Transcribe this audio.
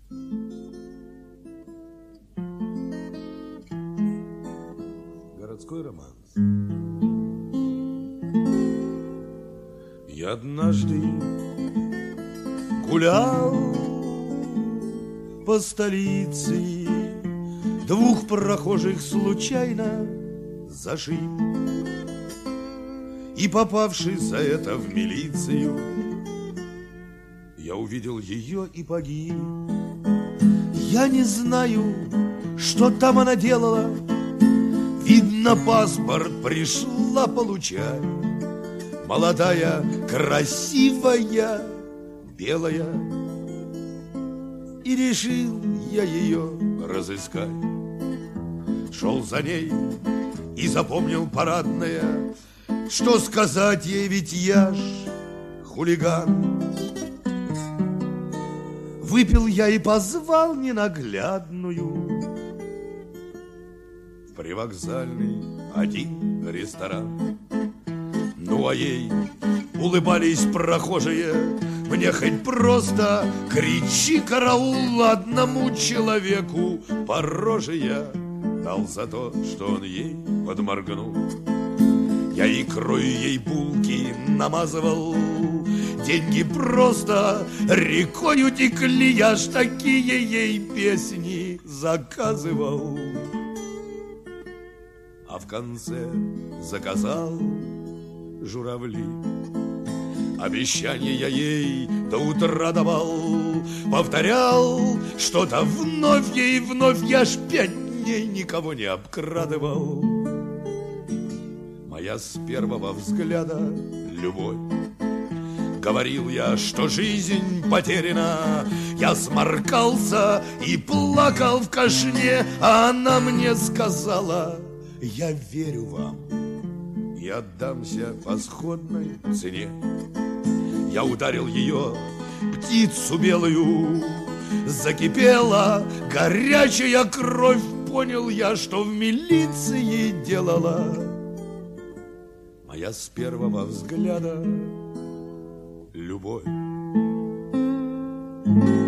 Городской романс. Я однажды гулял по столице, двух прохожих случайно зашиб, и, попавший за это в милицию, я увидел ее и погиб. Я не знаю, что там она делала, видно, паспорт пришла получать. Молодая, красивая, белая, и решил я ее разыскать. Шел за ней и запомнил парадное, что сказать ей, ведь я ж хулиган. Выпил я и позвал ненаглядную в привокзальный один ресторан. Ну а ей улыбались прохожие, мне хоть просто кричи караул, одному человеку по роже я дал за то, что он ей подморгнул. Я икрою ей булки намазывал, деньги просто рекою текли, я ж такие ей песни заказывал. А в конце заказал журавли. Обещание я ей до утра давал, повторял что-то вновь ей вновь, я ж 5 дней никого не обкрадывал. Моя с первого взгляда любовь. Говорил я, что жизнь потеряна, я сморкался и плакал в кашне, а она мне сказала: я верю вам и отдамся по сходной цене. Я ударил ее, птицу белую, закипела горячая кровь. Понял я, что в милиции делала моя с первого взгляда любовь.